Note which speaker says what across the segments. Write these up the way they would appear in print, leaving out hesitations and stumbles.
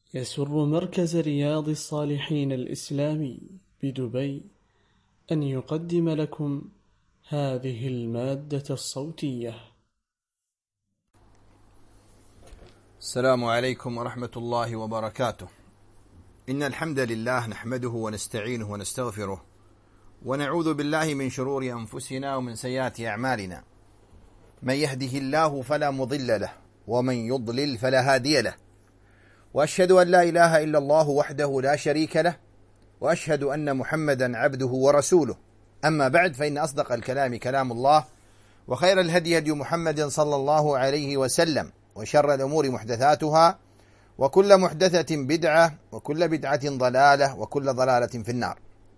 Speaker 1: يسر مركز رياض الصالحين الإسلامي بدبي أن يقدم لكم هذه المادة الصوتية.
Speaker 2: السلام عليكم ورحمة الله وبركاته. إن الحمد لله نحمده ونستعينه ونستغفره ونعوذ بالله من شرور أنفسنا ومن سيئات أعمالنا. من يهده الله فلا مضل له ومن يضلل فلا هادي له، وأشهد أن لا إله إلا الله وحده لا شريك له، وأشهد أن محمدا عبده ورسوله. أما بعد، فإن أصدق الكلام كلام الله، وخير الهدي هدي محمد صلى الله عليه وسلم، وشر الأمور محدثاتها، وكل محدثة بدعة، وكل بدعة ضلالة، وكل ضلالة في النار.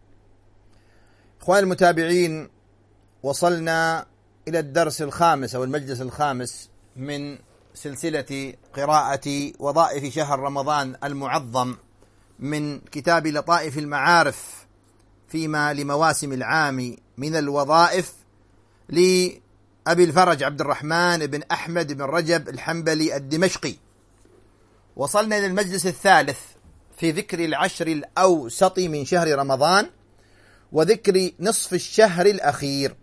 Speaker 2: إخوان المتابعين، وصلنا إلى الدرس الخامس أو المجلس الخامس من سلسلة قراءة وظائف شهر رمضان المعظم من كتاب لطائف المعارف فيما لمواسم العام من الوظائف لأبي الفرج عبد الرحمن بن أحمد بن رجب الحنبلي الدمشقي. وصلنا إلى المجلس الثالث في ذكر العشر الأوسط من شهر رمضان وذكر نصف الشهر الأخير.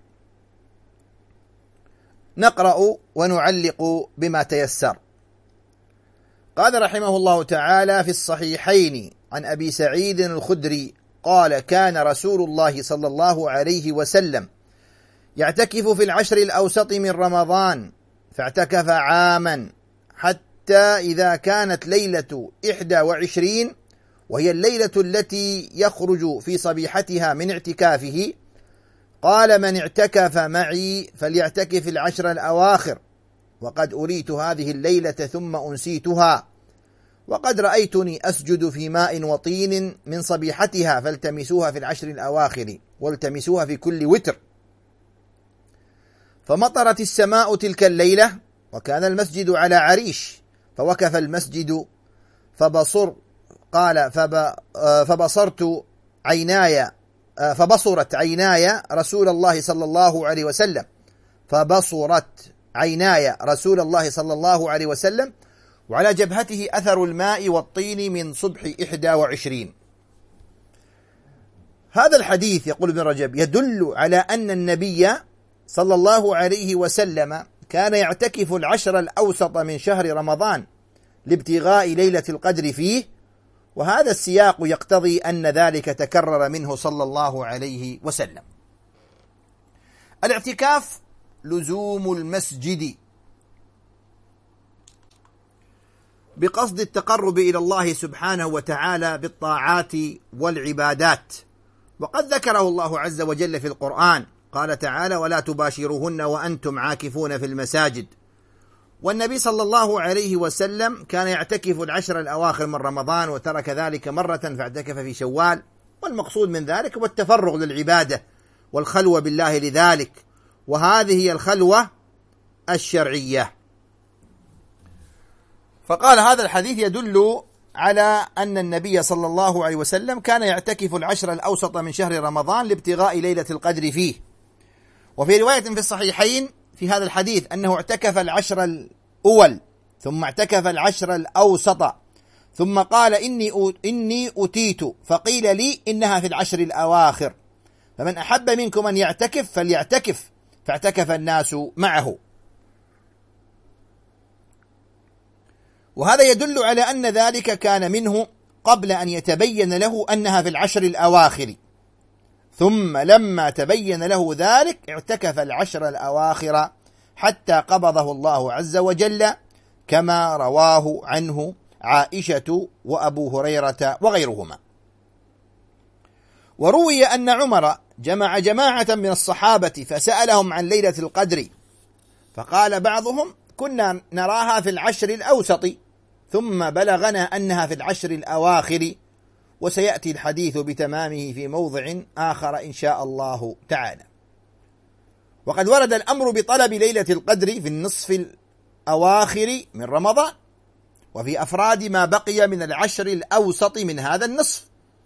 Speaker 2: نقرأ ونعلق بما تيسر. قال رحمه الله تعالى في الصحيحين عن أبي سعيد الخدري قال: كان رسول الله صلى الله عليه وسلم يعتكف في العشر الأوسط من رمضان، فاعتكف عاما حتى إذا كانت ليلة 21، وهي الليلة التي يخرج في صبيحتها من اعتكافه، قال: من اعتكف معي فليعتكف العشر الأواخر، وقد أريت هذه الليلة ثم أنسيتها، وقد رأيتني أسجد في ماء وطين من صبيحتها، فالتمسوها في العشر الأواخر والتمسوها في كل وتر. فمطرت السماء تلك الليلة، وكان المسجد على عريش، فوقف المسجد فبصرت عيناي رسول الله صلى الله عليه وسلم وعلى جبهته أثر الماء والطين من صبح 21. هذا الحديث، يقول ابن رجب، يدل على أن النبي صلى الله عليه وسلم كان يعتكف العشر الأوسط من شهر رمضان لابتغاء ليلة القدر فيه، وهذا السياق يقتضي أن ذلك تكرر منه صلى الله عليه وسلم. الاعتكاف لزوم المسجد بقصد التقرب إلى الله سبحانه وتعالى بالطاعات والعبادات، وقد ذكره الله عز وجل في القرآن، قال تعالى: ولا تباشروهن وأنتم عاكفون في المساجد. والنبي صلى الله عليه وسلم كان يعتكف العشر الأواخر من رمضان، وترك ذلك مرة فاعتكف في شوال، والمقصود من ذلك هو التفرغ للعبادة والخلوة بالله لذلك، وهذه هي الخلوة الشرعية. فقال هذا الحديث يدل على أن النبي صلى الله عليه وسلم كان يعتكف العشر الأوسط من شهر رمضان لابتغاء ليلة القدر فيه. وفي رواية في الصحيحين في هذا الحديث أنه اعتكف العشر الأول، ثم اعتكف العشر الأوسط، ثم قال: إني أتيت فقيل لي إنها في العشر الأواخر، فمن أحب منكم أن يعتكف فليعتكف، فاعتكف الناس معه. وهذا يدل على أن ذلك كان منه قبل أن يتبين له أنها في العشر الأواخر، ثم لما تبين له ذلك اعتكف العشر الأواخر حتى قبضه الله عز وجل، كما رواه عنه عائشة وأبو هريرة وغيرهما. وروي أن عمر جمع جماعة من الصحابة فسألهم عن ليلة القدر، فقال بعضهم: كنا نراها في العشر الأوسط، ثم بلغنا أنها في العشر الأواخر، وسيأتي الحديث بتمامه في موضع آخر إن شاء الله تعالى. وقد ورد الأمر بطلب ليلة القدر في النصف الأواخر من رمضان، وفي أفراد ما بقي من العشر الأوسط من هذا النصف،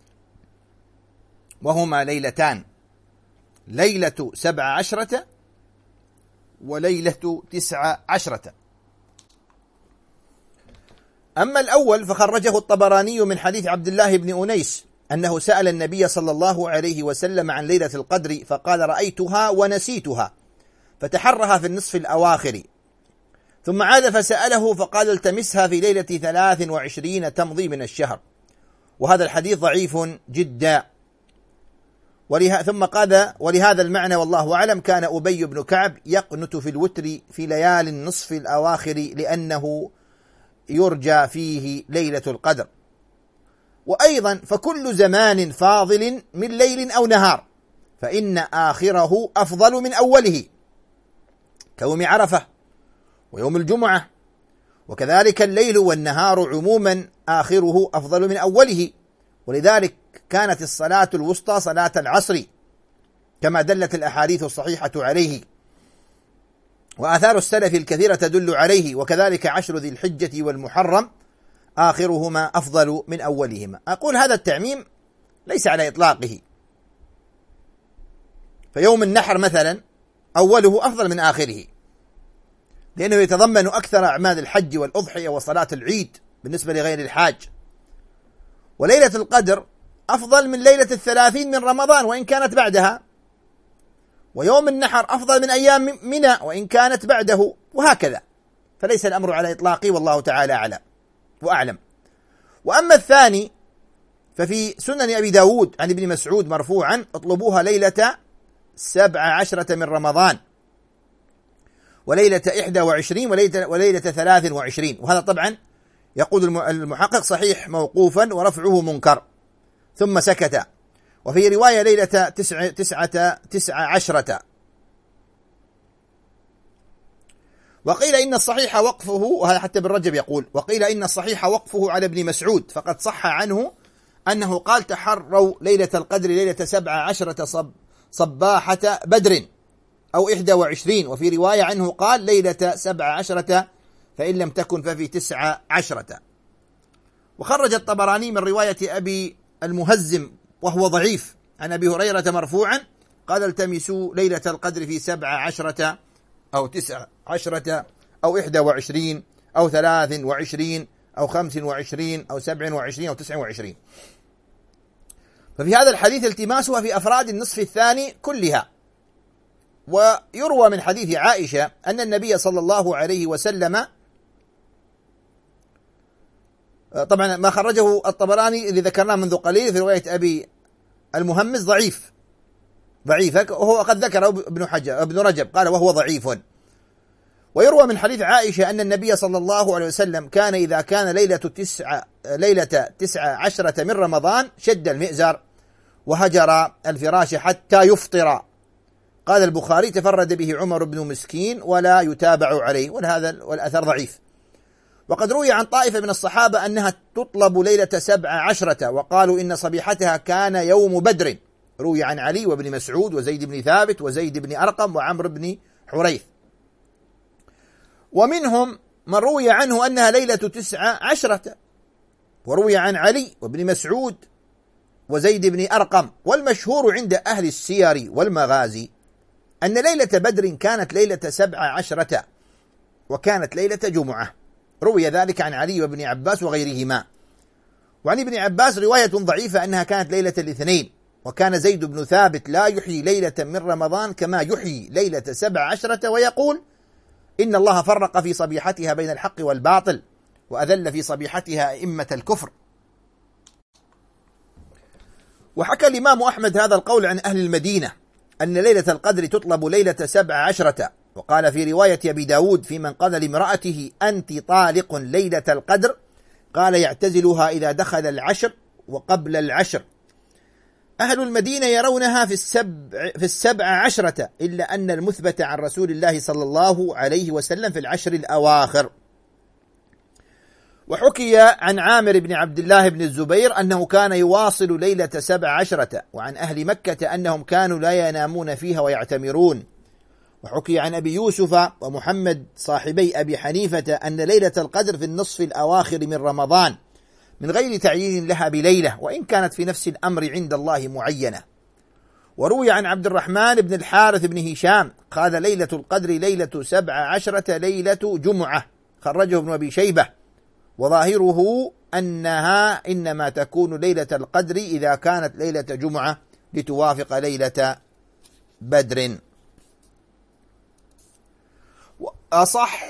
Speaker 2: وهما ليلتان: ليلة 17 وليلة 19. أما الأول فخرجه الطبراني من حديث عبد الله بن أنيس أنه سأل النبي صلى الله عليه وسلم عن ليلة القدر فقال رأيتها ونسيتها فتحرها في النصف الأواخر، ثم عاد فسأله فقال التمسها في ليلة 23 تمضي من الشهر، وهذا الحديث ضعيف جدا. ثم قال ولهذا المعنى والله أعلم كان أبي بن كعب يقنت في الوتر في ليالي النصف الأواخر لأنه يرجى فيه ليلة القدر. وأيضا فكل زمان فاضل من ليل أو نهار فإن آخره أفضل من أوله، كيوم عرفة ويوم الجمعة، وكذلك الليل والنهار عموما آخره أفضل من أوله، ولذلك كانت الصلاة الوسطى صلاة العصر كما دلت الأحاديث الصحيحة عليه، وآثار السلف الكثيرة تدل عليه، وكذلك عشر ذي الحجة والمحرم آخرهما أفضل من أولهما. أقول هذا التعميم ليس على إطلاقه، فيوم النحر مثلا أوله أفضل من آخره لأنه يتضمن أكثر أعمال الحج والأضحية وصلاة العيد بالنسبة لغير الحاج، وليلة القدر أفضل من ليلة 30 من رمضان وإن كانت بعدها، ويوم النحر أفضل من أيام منى وإن كانت بعده، وهكذا، فليس الأمر على إطلاقه والله تعالى أعلم وأعلم. وأما الثاني ففي سنن أبي داود عن ابن مسعود مرفوعا اطلبوها ليلة 17 من رمضان وليلة 21 وليلة 23، وهذا طبعا يقول المحقق صحيح موقوفا ورفعه منكر، ثم سكت. وفي رواية ليلة 19. وقيل إن الصحيح وقفه، وهذا حتى ابن رجب يقول، وقيل إن الصحيح وقفه على ابن مسعود، فقد صح عنه أنه قال تحروا ليلة القدر ليلة 17 صباحة بدر أو 21، وفي رواية عنه قال ليلة 17 فإن لم تكن ففي 19. وخرج الطبراني من رواية أبي المهزم وهو ضعيف عن أبي هريرة مرفوعا قال التمسوا ليلة القدر في 17 أو 19 أو 21 أو 23 أو 25 أو 27 أو 29. ففي هذا الحديث التماسها في أفراد النصف الثاني كلها. ويروى من حديث عائشة أن النبي صلى الله عليه وسلم، طبعا ما خرجه الطبراني اللي ذكرناه منذ قليل في رواية أبي المهمس ضعيف، وهو قد ذكره ابن رجب قال وهو ضعيف. ويروى من حديث عائشة أن النبي صلى الله عليه وسلم كان إذا كان ليلة 19 من رمضان شد المئزر وهجر الفراش حتى يفطر. قال البخاري تفرد به عمر بن مسكين ولا يتابع عليه، والأثر ضعيف. وقد روي عن طائفة من الصحابة أنها تطلب ليلة 17 وقالوا إن صبيحتها كان يوم بدر، روي عن علي وابن مسعود وزيد بن ثابت وزيد بن أرقم وعمر بن حريث. ومنهم من روي عنه أنها ليلة 19، وروي عن علي وابن مسعود وزيد بن أرقم. والمشهور عند أهل السير والمغازي أن ليلة بدر كانت ليلة 17 وكانت ليلة جمعة، روي ذلك عن علي وابن عباس وغيرهما. وعن ابن عباس رواية ضعيفة أنها كانت ليلة الاثنين، وكان زيد بن ثابت لا يحيي ليلة من رمضان كما يحيي ليلة 17 ويقول إن الله فرق في صبيحتها بين الحق والباطل وأذل في صبيحتها أئمة الكفر. وحكى الإمام أحمد هذا القول عن أهل المدينة أن ليلة القدر تطلب ليلة 17، وقال في رواية أبي داود في من قال لامرأته أنت طالق ليلة القدر قال يعتزلها إذا دخل العشر وقبل العشر. أهل المدينة يرونها في 17، إلا أن المثبت عن رسول الله صلى الله عليه وسلم في العشر الأواخر. وحكي عن عامر بن عبد الله بن الزبير أنه كان يواصل ليلة 17، وعن أهل مكة أنهم كانوا لا ينامون فيها ويعتمرون. وحكي عن أبي يوسف ومحمد صاحبي أبي حنيفة أن ليلة القدر في النصف الأواخر من رمضان من غير تعيين لها بليلة، وإن كانت في نفس الأمر عند الله معينة. وروي عن عبد الرحمن بن الحارث بن هشام قال ليلة القدر ليلة 17 ليلة جمعة، خرجه ابن أبي شيبة. وظاهره أنها إنما تكون ليلة القدر إذا كانت ليلة جمعة لتوافق ليلة بدر. أصح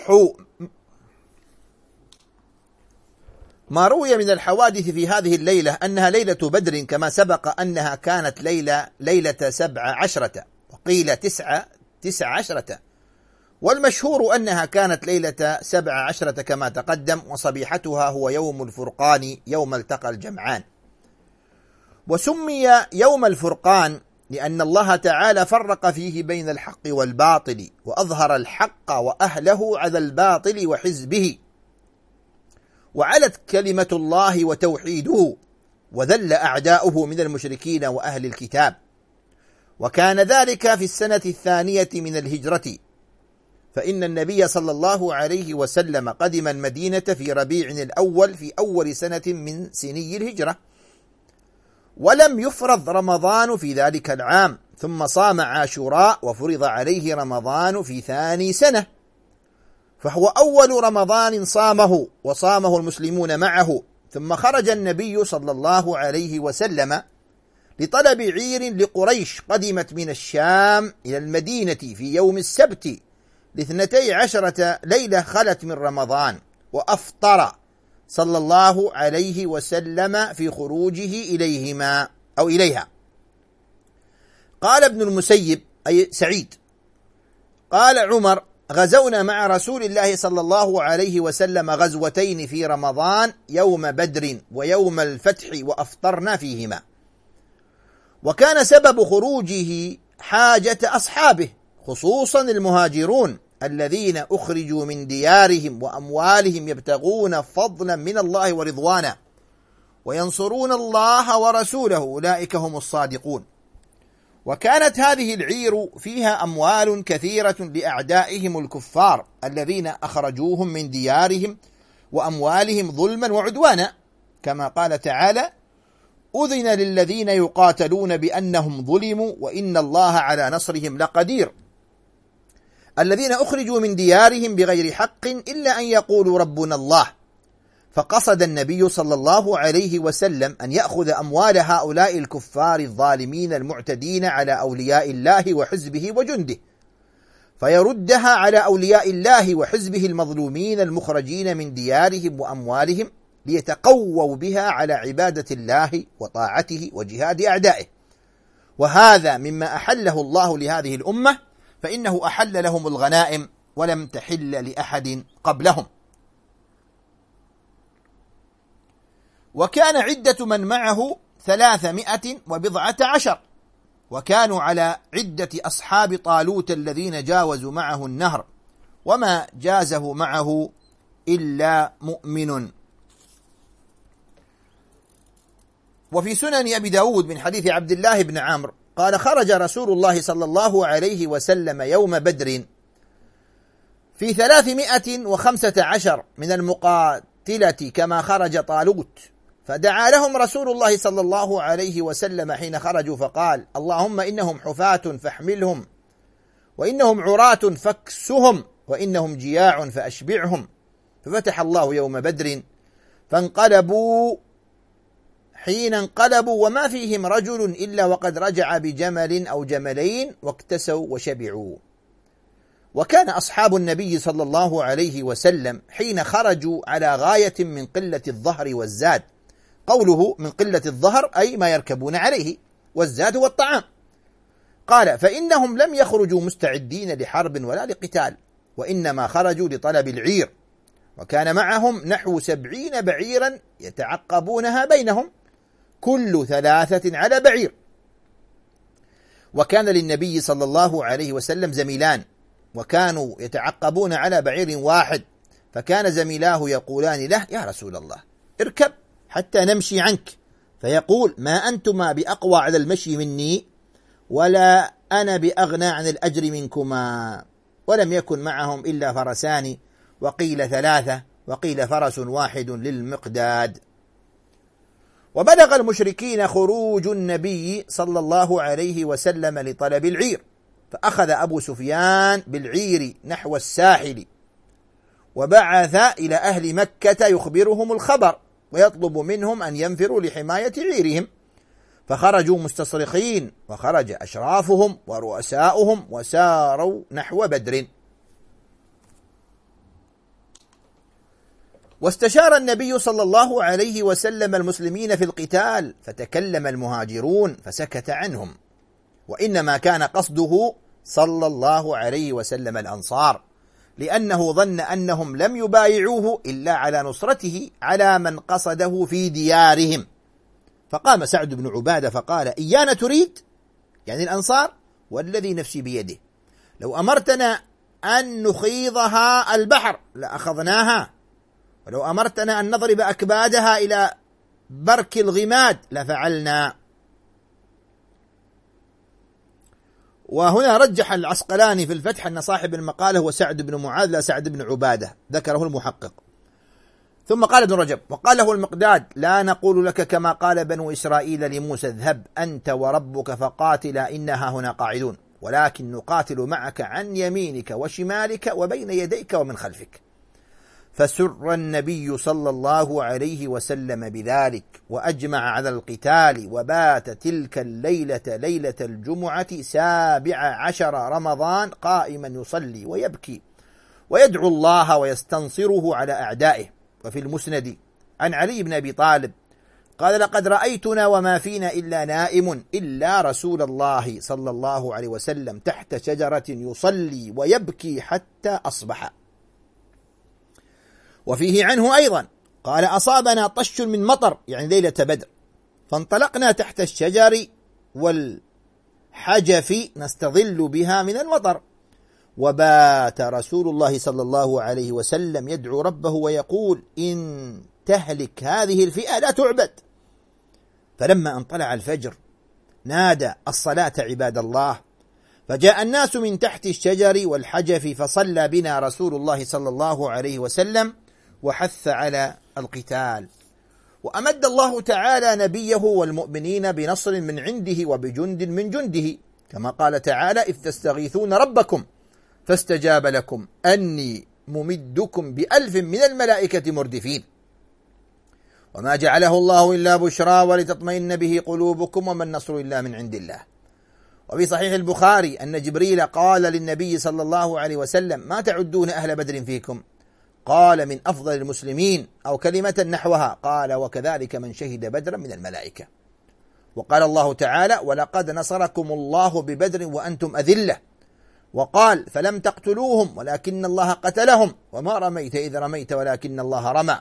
Speaker 2: ما روي من الحوادث في هذه الليلة أنها ليلة بدر، كما سبق أنها كانت ليلة 17 وقيل 19، والمشهور أنها كانت ليلة 17 كما تقدم، وصبيحتها هو يوم الفرقان يوم التقى الجمعان. وسمي يوم الفرقان لأن الله تعالى فرق فيه بين الحق والباطل، وأظهر الحق وأهله على الباطل وحزبه، وعلت كلمة الله وتوحيده، وذل أعداؤه من المشركين وأهل الكتاب. وكان ذلك في السنة 2 من الهجرة، فإن النبي صلى الله عليه وسلم قدم المدينة في ربيع الأول في أول سنة من سني الهجرة، ولم يفرض رمضان في ذلك العام، ثم صام عاشوراء وفرض عليه رمضان في ثاني سنة، فهو أول رمضان وصامه المسلمون معه. ثم خرج النبي صلى الله عليه وسلم لطلب عير لقريش قدمت من الشام إلى المدينة في يوم السبت 12 ليلة خلت من رمضان، وأفطر صلى الله عليه وسلم في خروجه إليها. قال ابن المسيب أي سعيد قال عمر: غزونا مع رسول الله صلى الله عليه وسلم غزوتين في رمضان، يوم بدر ويوم الفتح، وأفطرنا فيهما. وكان سبب خروجه حاجة أصحابه، خصوصا المهاجرون الذين أخرجوا من ديارهم وأموالهم يبتغون فضلا من الله ورضوانا وينصرون الله ورسوله، أولئك هم الصادقون. وكانت هذه العير فيها أموال كثيرة لأعدائهم الكفار الذين أخرجوهم من ديارهم وأموالهم ظلما وعدوانا، كما قال تعالى: أذن للذين يقاتلون بأنهم ظلموا وإن الله على نصرهم لقدير. الذين أخرجوا من ديارهم بغير حق إلا أن يقولوا ربنا الله. فقصد النبي صلى الله عليه وسلم أن يأخذ أموال هؤلاء الكفار الظالمين المعتدين على أولياء الله وحزبه وجنده، فيردها على أولياء الله وحزبه المظلومين المخرجين من ديارهم وأموالهم، ليتقووا بها على عبادة الله وطاعته وجهاد أعدائه. وهذا مما أحله الله لهذه الأمة، فإنه أحل لهم الغنائم ولم تحل لأحد قبلهم. وكان عدة من معه 310، وكانوا على عدة أصحاب طالوت الذين جاوزوا معه النهر، وما جازه معه إلا مؤمن. وفي سنن أبي داود من حديث عبد الله بن عمرو قال: خرج رسول الله صلى الله عليه وسلم يوم بدر في 315 من المقاتلة كما خرج طالوت، فدعا لهم رسول الله صلى الله عليه وسلم حين خرجوا فقال: اللهم إنهم حفاة فاحملهم، وإنهم عراة فاكسهم، وإنهم جياع فأشبعهم. ففتح الله يوم بدر فانقلبوا، حين انقلبوا وما فيهم رجل إلا وقد رجع بجمل أو جملين واكتسوا وشبعوا. وكان أصحاب النبي صلى الله عليه وسلم حين خرجوا على غاية من قلة الظهر والزاد. قوله من قلة الظهر أي ما يركبون عليه، والزاد هو الطعام. قال: فإنهم لم يخرجوا مستعدين لحرب ولا لقتال، وإنما خرجوا لطلب العير، وكان معهم نحو 70 بعيرا يتعقبونها بينهم، كل 3 على بعير. وكان للنبي صلى الله عليه وسلم زميلان، وكانوا يتعقبون على بعير واحد، فكان زميلاه يقولان له: يا رسول الله اركب حتى نمشي عنك، فيقول: ما أنتما بأقوى على المشي مني، ولا أنا بأغنى عن الأجر منكما. ولم يكن معهم إلا فرسان، وقيل 3، وقيل فرس واحد للمقداد. وبلغ المشركين خروج النبي صلى الله عليه وسلم لطلب العير، فأخذ أبو سفيان بالعير نحو الساحل، وبعث إلى أهل مكة يخبرهم الخبر ويطلب منهم أن ينفروا لحماية عيرهم، فخرجوا مستصرخين، وخرج أشرافهم ورؤساؤهم وساروا نحو بدر. واستشار النبي صلى الله عليه وسلم المسلمين في القتال، فتكلم المهاجرون فسكت عنهم، وإنما كان قصده صلى الله عليه وسلم الأنصار، لأنه ظن أنهم لم يبايعوه إلا على نصرته على من قصده في ديارهم. فقام سعد بن عبادة فقال: إيانا تريد؟ يعني الأنصار؟ والذي نفسي بيده لو أمرتنا أن نخيضها البحر لأخذناها، ولو أمرتنا أن نضرب أكبادها إلى برك الغماد لفعلنا. وهنا رجح العسقلاني في الفتح أن صاحب المقالة هو سعد بن معاذ لا سعد بن عبادة، ذكره المحقق. ثم قال ابن رجب: وقال له المقداد: لا نقول لك كما قال بنو إسرائيل لموسى: اذهب أنت وربك فقاتلا إنها هنا قاعدون، ولكن نقاتل معك عن يمينك وشمالك وبين يديك ومن خلفك. فسر النبي صلى الله عليه وسلم بذلك، وأجمع على القتال، وبات تلك الليلة ليلة الجمعة 17 رمضان قائما يصلي ويبكي ويدعو الله ويستنصره على أعدائه. وفي المسند عن علي بن أبي طالب قال: لقد رأيتنا وما فينا إلا نائم إلا رسول الله صلى الله عليه وسلم تحت شجرة يصلي ويبكي حتى أصبح. وفيه عنه أيضا قال: أصابنا طش من مطر، يعني ليلة بدر، فانطلقنا تحت الشجر والحجف نستظل بها من المطر، وبات رسول الله صلى الله عليه وسلم يدعو ربه ويقول: إن تهلك هذه الفئة لا تعبد. فلما أن طلع الفجر نادى: الصلاة عباد الله، فجاء الناس من تحت الشجر والحجف، فصلى بنا رسول الله صلى الله عليه وسلم وحث على القتال. وأمد الله تعالى نبيه والمؤمنين بنصر من عنده وبجند من جنده، كما قال تعالى: إذ تستغيثون ربكم فاستجاب لكم أني ممدكم ب1000 من الملائكة مردفين. وما جعله الله إلا بشرى ولتطمئن به قلوبكم وما النصر إلا من عند الله. وفي صحيح البخاري أن جبريل قال للنبي صلى الله عليه وسلم: ما تعدون أهل بدر فيكم؟ قال: من أفضل المسلمين، أو كلمة نحوها. قال: وكذلك من شهد بدرا من الملائكة. وقال الله تعالى: ولقد نصركم الله ببدر وأنتم أذلة. وقال: فلم تقتلوهم ولكن الله قتلهم، وما رميت إذ رميت ولكن الله رمى.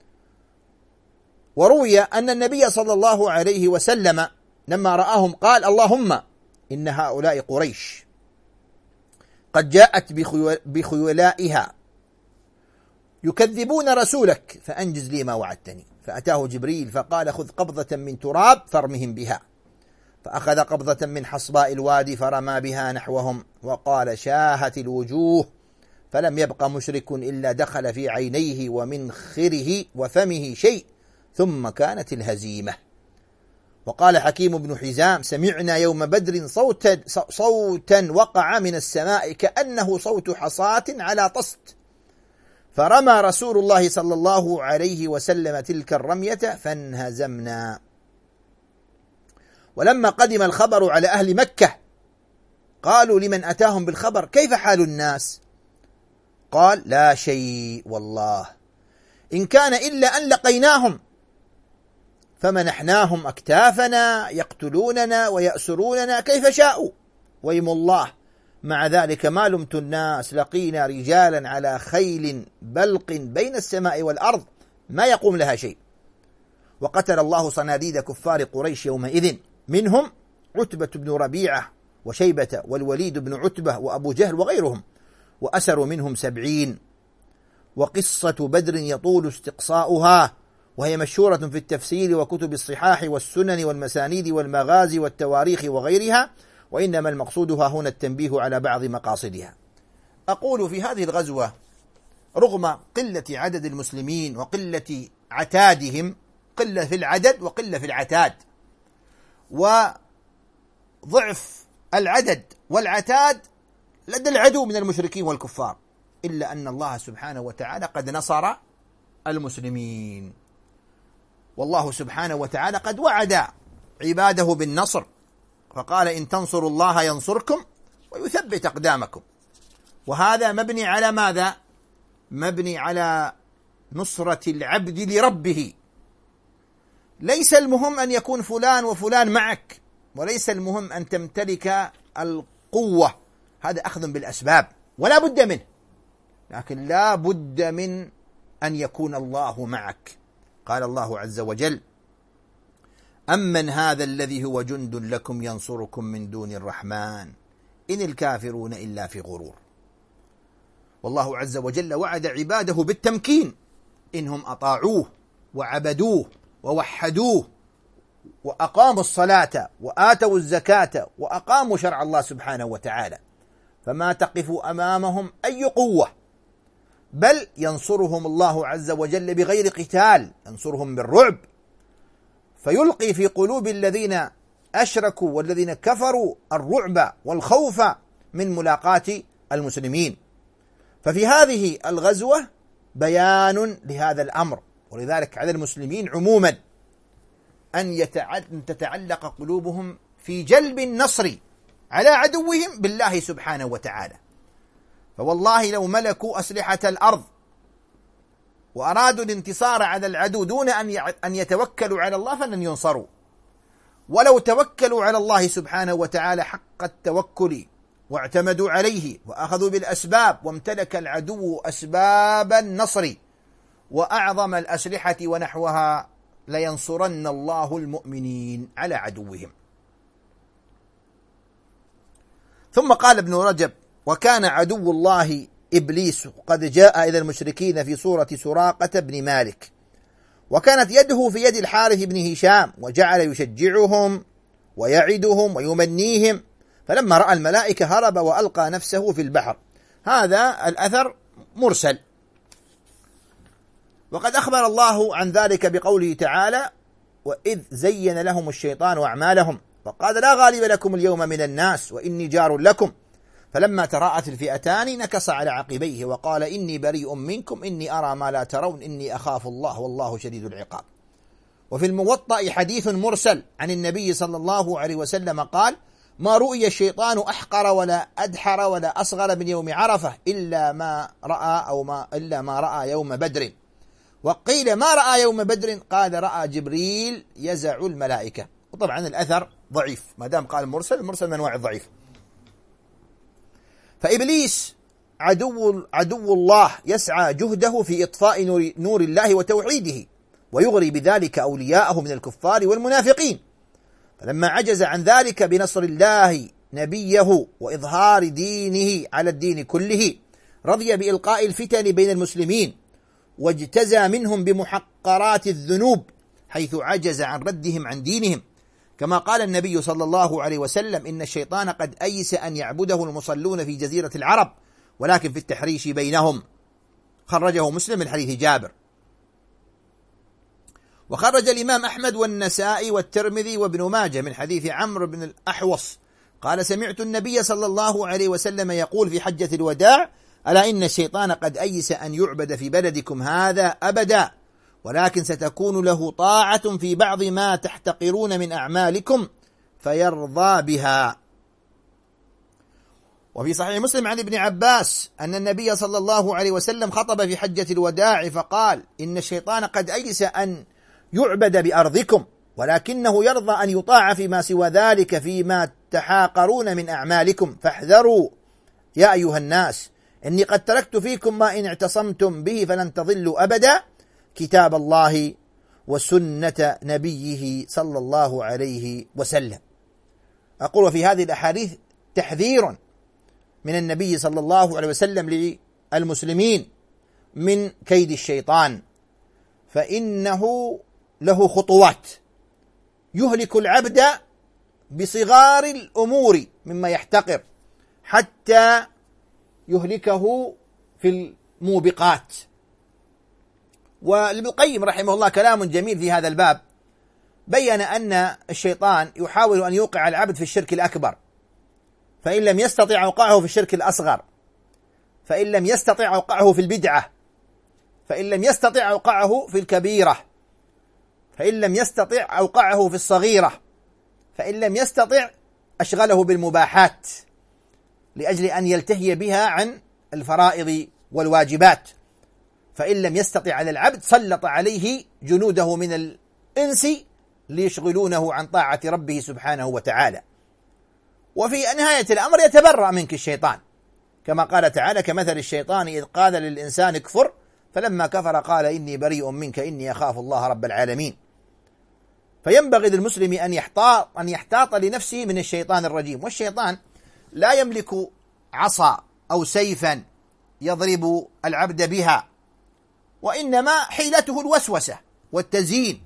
Speaker 2: وروي أن النبي صلى الله عليه وسلم لما رآهم قال: اللهم إن هؤلاء قريش قد جاءت بخيلائها يكذبون رسولك، فأنجز لي ما وعدتني. فأتاه جبريل فقال: خذ قبضة من تراب فارمهم بها. فأخذ قبضة من حصباء الوادي فرمى بها نحوهم، وقال: شاهت الوجوه، فلم يبق مشرك إلا دخل في عينيه ومنخره وفمه شيء، ثم كانت الهزيمة. وقال حكيم بن حزام: سمعنا يوم بدر صوتا وقع من السماء كأنه صوت حصاة على طست، فرمى رسول الله صلى الله عليه وسلم تلك الرمية فانهزمنا. ولما قدم الخبر على أهل مكة قالوا لمن أتاهم بالخبر: كيف حال الناس؟ قال: لا شيء والله، إن كان إلا أن لقيناهم فمنحناهم أكتافنا يقتلوننا ويأسروننا كيف شاءوا، ويم الله مع ذلك ما لمت الناس، لقينا رجالا على خيل بلق بين السماء والأرض ما يقوم لها شيء. وقتل الله صناديد كفار قريش يومئذ، منهم عتبة بن ربيعة وشيبة والوليد بن عتبة وأبو جهل وغيرهم، وأسروا منهم 70. وقصة بدر يطول استقصاؤها، وهي مشهورة في التفسير وكتب الصحاح والسنن والمسانيد والمغازي والتواريخ وغيرها، وإنما المقصودها هنا التنبيه على بعض مقاصدها. أقول في هذه الغزوة رغم قلة عدد المسلمين وقلة عتادهم، قلة في العدد وقلة في العتاد، وضعف العدد والعتاد لدى العدو من المشركين والكفار، إلا أن الله سبحانه وتعالى قد نصر المسلمين. والله سبحانه وتعالى قد وعد عباده بالنصر، فقال إن تنصروا الله ينصركم ويثبت أقدامكم. وهذا مبني على ماذا؟ مبني على نصرة العبد لربه. ليس المهم أن يكون فلان وفلان معك، وليس المهم أن تمتلك القوة، هذا أخذ بالأسباب ولا بد منه، لكن لا بد من أن يكون الله معك. قال الله عز وجل: أمن هذا الذي هو جند لكم ينصركم من دون الرحمن إن الكافرون إلا في غرور. والله عز وجل وعد عباده بالتمكين إنهم أطاعوه وعبدوه ووحدوه وأقاموا الصلاة وآتوا الزكاة وأقاموا شرع الله سبحانه وتعالى، فما تقف أمامهم أي قوة، بل ينصرهم الله عز وجل بغير قتال، ينصرهم بالرعب، فيلقي في قلوب الذين أشركوا والذين كفروا الرعب والخوف من ملاقاة المسلمين. ففي هذه الغزوة بيان لهذا الأمر، ولذلك على المسلمين عموما أن تتعلق قلوبهم في جلب النصر على عدوهم بالله سبحانه وتعالى. فوالله لو ملكوا أسلحة الأرض وأرادوا الانتصار على العدو دون أن يتوكلوا على الله فلن ينصروا، ولو توكلوا على الله سبحانه وتعالى حق التوكل واعتمدوا عليه وأخذوا بالأسباب وامتلك العدو أسباب النصر وأعظم الأسلحة ونحوها لينصرن الله المؤمنين على عدوهم. ثم قال ابن رجب: وكان عدو الله إبليس قد جاء إلى المشركين في صورة سراقة بن مالك، وكانت يده في يد الحارث بن هشام، وجعل يشجعهم ويعدهم ويمنيهم، فلما رأى الملائكة هرب وألقى نفسه في البحر. هذا الأثر مرسل، وقد أخبر الله عن ذلك بقوله تعالى: وإذ زين لهم الشيطان أعمالهم وقال لا غالب لكم اليوم من الناس وإني جار لكم، فلما تراءت الفئتان نكص على عقبيه وقال إني بريء منكم إني أرى ما لا ترون إني أخاف الله والله شديد العقاب. وفي الموطأ حديث مرسل عن النبي صلى الله عليه وسلم قال: ما رؤي الشيطان أحقر ولا أدحر ولا أصغر من يوم عرفة إلا ما رأى يوم بدر. وقيل ما رأى يوم بدر، قال رأى جبريل يزع الملائكة. وطبعا الأثر ضعيف، ما دام قال مرسل، المرسل من أنواع الضعيف. فإبليس عدو الله يسعى جهده في إطفاء نور الله وتوحيده، ويغري بذلك أولياءه من الكفار والمنافقين. فلما عجز عن ذلك بنصر الله نبيه وإظهار دينه على الدين كله، رضي بإلقاء الفتن بين المسلمين، واجتزى منهم بمحقرات الذنوب حيث عجز عن ردهم عن دينهم، كما قال النبي صلى الله عليه وسلم: إن الشيطان قد أيس أن يعبده المصلون في جزيرة العرب ولكن في التحريش بينهم. خرجه مسلم من حديث جابر. وخرج الإمام أحمد والنسائي والترمذي وابن ماجه من حديث عمرو بن الأحوص قال: سمعت النبي صلى الله عليه وسلم يقول في حجة الوداع: ألا إن الشيطان قد أيس أن يعبد في بلدكم هذا أبدا، ولكن ستكون له طاعة في بعض ما تحتقرون من أعمالكم فيرضى بها. وفي صحيح مسلم عن ابن عباس أن النبي صلى الله عليه وسلم خطب في حجة الوداع فقال: إن الشيطان قد أيس أن يعبد بأرضكم، ولكنه يرضى أن يطاع فيما سوى ذلك فيما تحاقرون من أعمالكم، فاحذروا يا أيها الناس، إني قد تركت فيكم ما إن اعتصمتم به فلن تضلوا أبدا، كتاب الله وسنة نبيه صلى الله عليه وسلم. أقول في هذه الأحاديث تحذير من النبي صلى الله عليه وسلم للمسلمين من كيد الشيطان، فإنه له خطوات يهلك العبد بصغار الأمور مما يحتقر حتى يهلكه في الموبقات. وابن القيم رحمه الله كلام جميل في هذا الباب، بين أن الشيطان يحاول أن يوقع العبد في الشرك الأكبر، فإن لم يستطع أوقعه في الشرك الأصغر، فإن لم يستطع أوقعه في البدعة، فإن لم يستطع أوقعه في الكبيرة، فإن لم يستطع أوقعه في الصغيرة، فإن لم يستطع أشغله بالمباحات لأجل أن يلتهي بها عن الفرائض والواجبات، فإن لم يستطع على العبد سلط عليه جنوده من الإنس ليشغلونه عن طاعة ربه سبحانه وتعالى. وفي نهاية الأمر يتبرأ منك الشيطان، كما قال تعالى: كمثل الشيطان إذ قال للإنسان اكفر فلما كفر قال إني بريء منك إني أخاف الله رب العالمين. فينبغي للمسلم أن يحتاط لنفسه من الشيطان الرجيم. والشيطان لا يملك عصا أو سيفا يضرب العبد بها، وإنما حيلته الوسوسة والتزيين،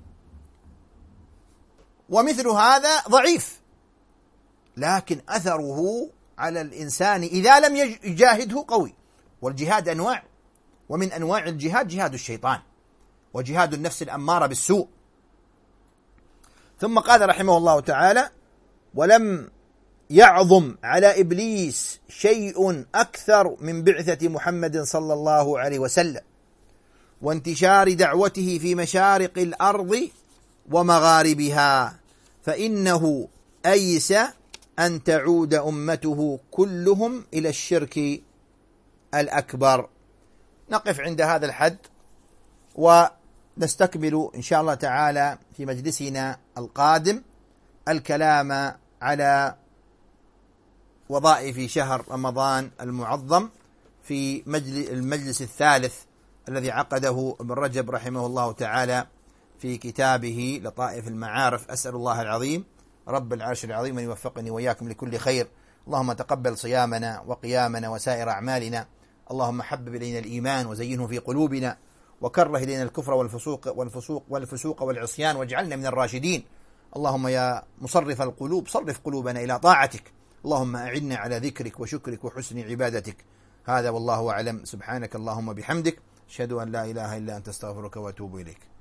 Speaker 2: ومثل هذا ضعيف، لكن أثره على الإنسان إذا لم يجاهده قوي. والجهاد أنواع، ومن أنواع الجهاد جهاد الشيطان وجهاد النفس الأمارة بالسوء. ثم قال رحمه الله تعالى: ولم يعظم على إبليس شيء أكثر من بعثة محمد صلى الله عليه وسلم وانتشار دعوته في مشارق الأرض ومغاربها، فإنه أيس أن تعود أمته كلهم إلى الشرك الأكبر. نقف عند هذا الحد ونستكمل إن شاء الله تعالى في مجلسنا القادم الكلام على وظائف شهر رمضان المعظم في المجلس الثالث الذي عقده ابن رجب رحمه الله تعالى في كتابه لطائف المعارف. أسأل الله العظيم رب العرش العظيم أن يوفقني وإياكم لكل خير. اللهم تقبل صيامنا وقيامنا وسائر أعمالنا. اللهم حبب إلينا الإيمان وزينه في قلوبنا، وكره إلينا الكفر والفسوق والعصيان، واجعلنا من الراشدين. اللهم يا مصرف القلوب صرف قلوبنا إلى طاعتك. اللهم أعنا على ذكرك وشكرك وحسن عبادتك. هذا والله أعلم. سبحانك اللهم بحمدك، أشهد أن لا إله إلا أنت، استغفرك وأتوب إليك.